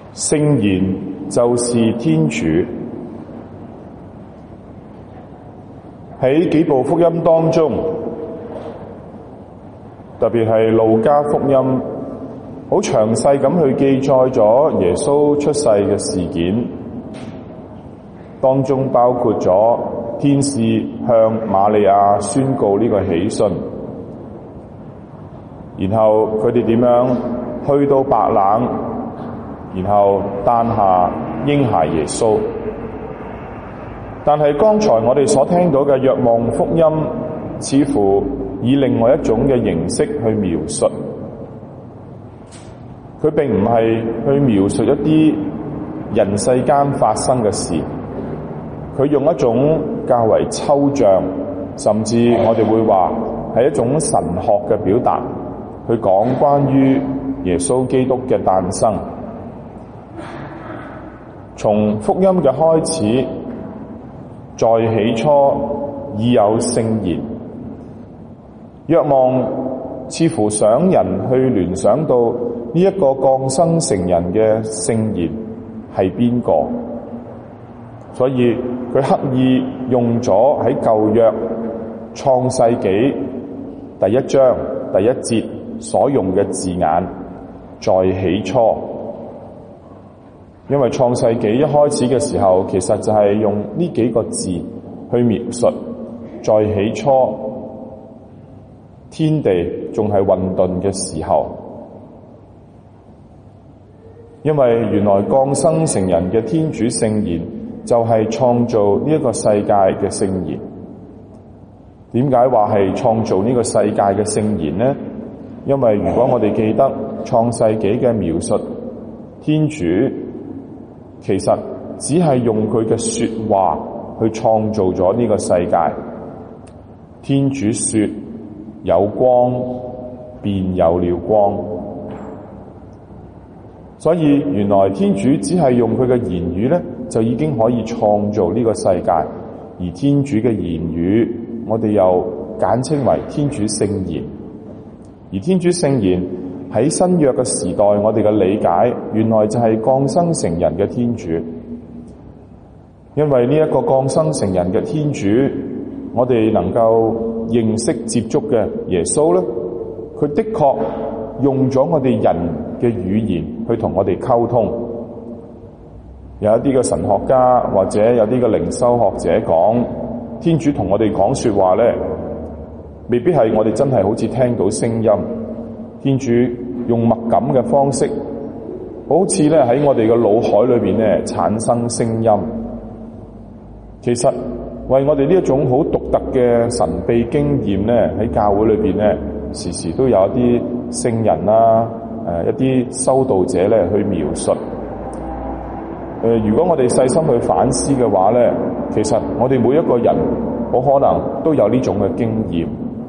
聖言就是天主。喺幾部福音當中，特別係路加福音，好詳細咁去記載咗耶穌出世嘅事件，當中包括咗天使向瑪利亞宣告呢個喜訊，然後佢哋點樣去到白冷，然後誕下嬰孩耶穌。但係剛才我哋所聽到嘅若望福音，似乎以另外一種嘅形式去描述，佢並唔係去描述一啲人世間發生嘅事，佢用一種較為抽象，甚至我哋會話係一種神學嘅表達，去講關於耶穌基督嘅誕生。從福音嘅開始，在起初已有聖言。若望似乎想人去聯想到呢一個降生成人嘅聖言係邊個，所以佢刻意用咗喺舊約創世紀第一章第一節所用嘅字眼，在起初。因為創世紀一開始嘅時候，其實就係用呢幾個字去描述，在起初天地仲係混沌嘅時候。因為原來降生成人嘅天主聖言就係創造呢一個世界嘅聖言。點解話係創造呢個世界嘅聖言呢？因為如果我哋記得創世紀嘅描述，天主其實只係用佢嘅說話去創造咗呢個世界。天主說有光，便有了光。所以原來天主只係用佢嘅言語咧，就已經可以創造呢個世界。而天主嘅言語，我哋又簡稱為天主聖言。而天主聖言喺新約嘅時代，我哋嘅理解原來就係降生成人嘅天主。因為呢一個降生成人嘅天主，我哋能夠認識接觸嘅耶穌咧，佢的確用咗我哋人嘅語言去同我哋溝通。有一啲嘅神學家或者有啲嘅靈修學者講，天主同我哋講說話咧，未必係我哋真係好似聽到聲音。天主用默感嘅方式，好似咧喺我哋嘅腦海裏邊咧產生聲音。其實為我哋呢一種好獨特嘅神秘經驗咧，喺教會裏邊咧，時時都有一啲聖人啦，一啲修道者咧去描述。如果我哋細心去反思嘅話咧，其實我哋每一個人好可能都有呢種嘅經驗。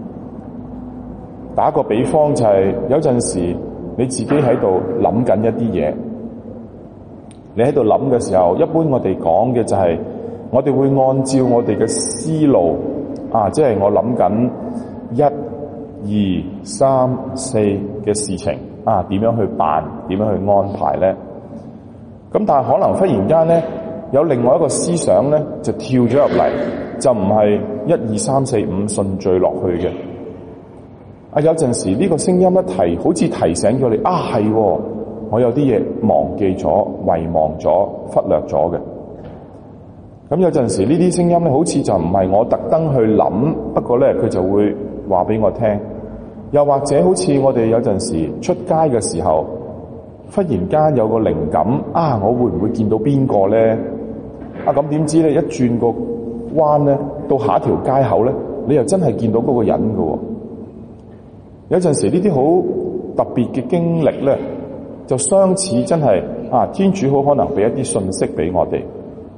打個比方就係，有陣時你自己喺度諗緊一啲嘢，你喺度諗嘅時候，一般我哋講嘅就係，我哋會按照我哋嘅思路即係我諗緊1、2、3、4嘅事情點樣去辦，點樣去安排咧？咁但係可能忽然間咧，有另外一個思想咧就跳咗入嚟，就唔係1、2、3、4、5順序落去嘅。有陣時呢個聲音一提，好似提醒咗你係我有啲嘢忘記咗、遺忘咗、忽略咗嘅。咁有陣時呢啲聲音咧，好似就唔係我特登去諗，不過咧佢就會話俾我聽。又或者好似我哋有陣時出街嘅時候，忽然間有個靈感，我會唔會見到邊個咧？咁點知咧一轉個彎咧，到下一條街口咧，你又真係見到嗰個人㗎喎。有陣時呢啲好特別嘅經歷咧，就相似真係天主好可能俾一啲信息俾我哋，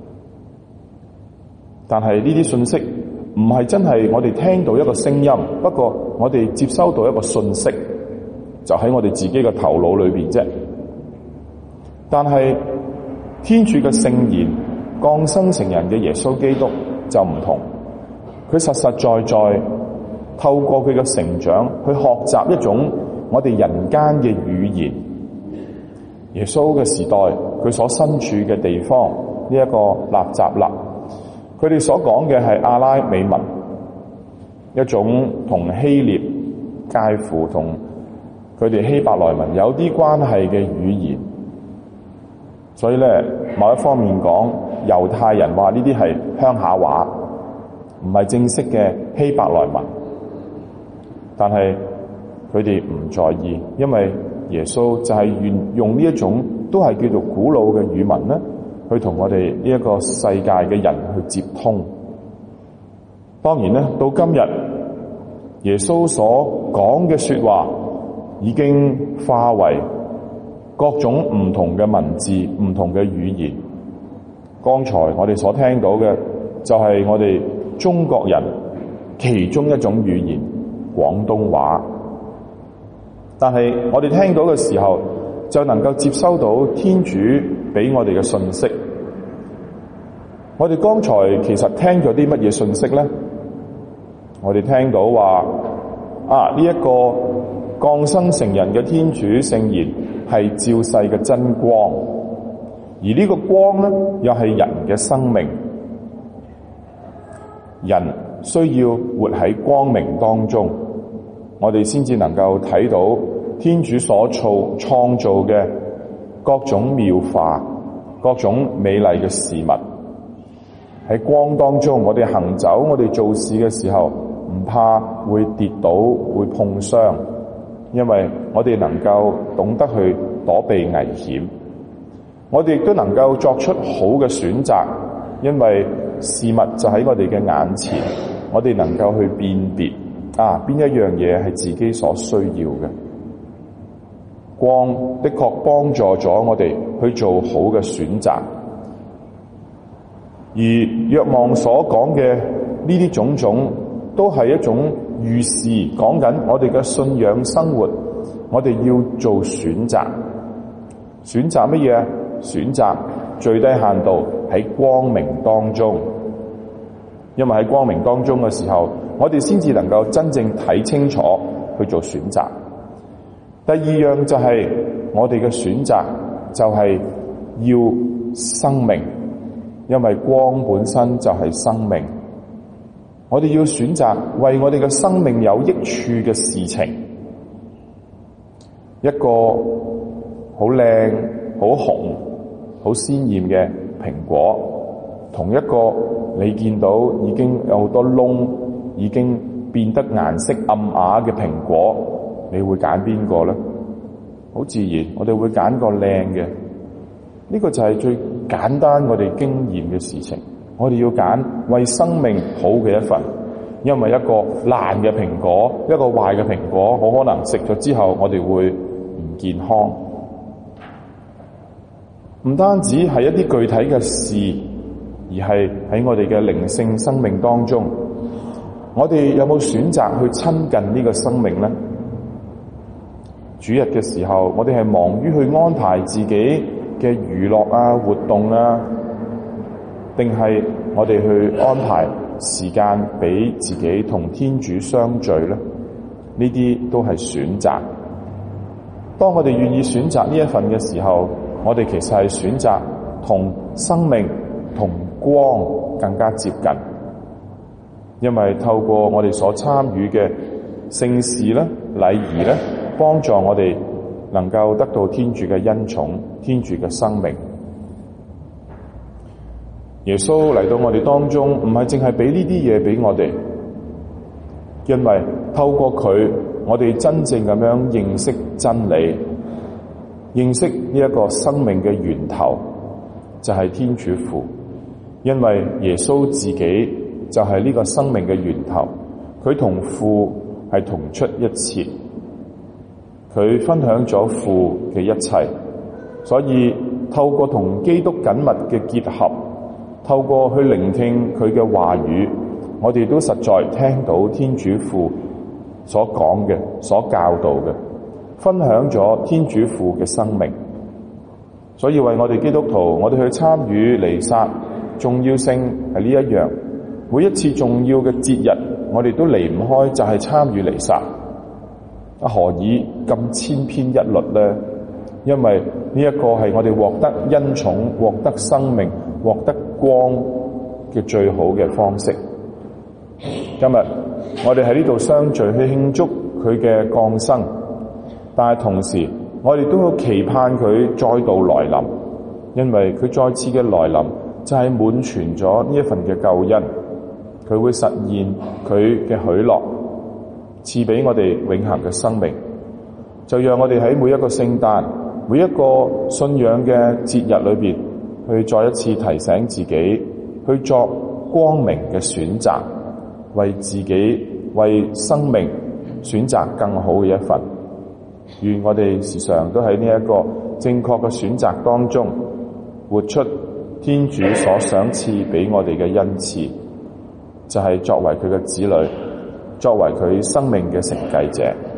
但係呢啲信息唔係真係我哋聽到一個聲音，不過我哋接收到一個信息，就喺我哋自己嘅頭腦裏邊啫。但係天主嘅聖言降生成人嘅耶穌基督就唔同，佢實實在在透過佢嘅成長去學習一種我哋人間嘅語言， 耶穌嘅時代，佢所身處嘅地方呢一個納匝肋，佢哋所講嘅係阿拉美文，一種同希臘介乎同佢哋希伯來文有啲關係嘅語言。所以咧，某一方面講，猶太人話呢啲係鄉下話，唔係正式嘅希伯來文。但係佢哋唔在意，因為耶穌就係用呢一種都係叫做古老嘅語文咧，去同我哋呢一個世界嘅人去接通。當然咧，到今日耶穌所講嘅說話已經化為各種唔同嘅文字、唔同嘅語言。剛才我哋所聽到嘅就係我哋中國人其中一種語言，廣東話。但係我哋聽到嘅時候，就能夠接收到天主俾我哋嘅信息。我哋剛才其實聽咗啲乜嘢信息咧？我哋聽到話呢一個降生成人嘅天主聖言係照世嘅真光，而呢個光咧又係人嘅生命。人需要活喺光明當中，我哋先至能夠睇到天主所創造嘅各種妙化、各種美麗嘅事物。喺光當中，我哋行走、我哋做事嘅時候，唔怕會跌倒、會碰傷，因為我哋能夠懂得去躲避危險。我哋亦都能夠作出好嘅選擇，因為事物就喺我哋嘅眼前，我哋能夠去辨別邊一樣嘢係自己所需要嘅。光的確幫助咗我哋去做好嘅選擇，而若望所講嘅呢啲種種，都係一種預示，講緊我哋嘅信仰生活，我哋要做選擇。選擇乜嘢？選擇最低限度喺光明當中，因為喺光明當中嘅時候，我哋先至能夠真正睇清楚去做選擇。第二樣就係我哋嘅選擇就係要生命，因為光本身就係生命。我哋要選擇為我哋嘅生命有益處嘅事情。一個好靚、好紅、好鮮豔嘅蘋果，同一個你見到已經有好多窿，已經變得顏色暗啞嘅蘋果，你會揀邊個咧？好自然，我哋會揀個靚嘅。呢個就係最簡單我哋經驗嘅事情。我哋要揀為生命好嘅一份，因為一個爛嘅蘋果，一個壞嘅蘋果，好可能食咗之後我哋會唔健康。唔單止係一啲具體嘅事，而係喺我哋嘅靈性生命當中，我哋有冇選擇去親近呢個生命呢？主日嘅時候，我哋係忙於去安排自己嘅娛樂活動定係我哋去安排時間俾自己同天主相聚呢？呢啲都係選擇。當我哋願意選擇呢一份嘅時候，我哋其實係選擇同生命、同光更加接近，因為透過我哋所參與嘅聖事咧、禮儀咧，幫助我哋能夠得到天主嘅恩寵、天主嘅生命。耶穌嚟到我哋當中，唔係淨係俾呢啲嘢俾我哋，因為透過佢，我哋真正咁樣認識真理，認識呢一個生命嘅源頭，就係天主父。因為耶穌自己就係呢個生命嘅源頭，佢同父係同出一轍，佢分享咗父嘅一切，所以透過同基督緊密嘅結合，透過去聆聽佢嘅話語，我哋都實在聽到天主父所講嘅、所教導嘅，分享咗天主父嘅生命。所以為我哋基督徒，我哋去參與彌撒重要性係呢一樣。每一次重要嘅節日，我哋都離唔開就係參與彌撒。何以咁千篇一律呢？ 因為呢一個係我哋獲得恩寵、獲得生命、獲得光嘅最好嘅方式。今日我哋喺呢度相聚去慶祝佢嘅降生，但係同時我哋都好期盼佢再度來臨，因為佢再次嘅來臨就係滿全咗呢一份嘅救恩，佢會實現佢嘅許諾，賜俾我哋永恆嘅生命。就讓我哋喺每一個聖誕、每一個信仰嘅節日裏邊，去再一次提醒自己，去作光明嘅選擇，為自己、為生命選擇更好嘅一份。願我哋時常都喺呢一個正確嘅選擇當中，活出天主所賞賜俾我哋嘅恩賜，就係作為佢嘅子女，作為佢生命嘅承繼者。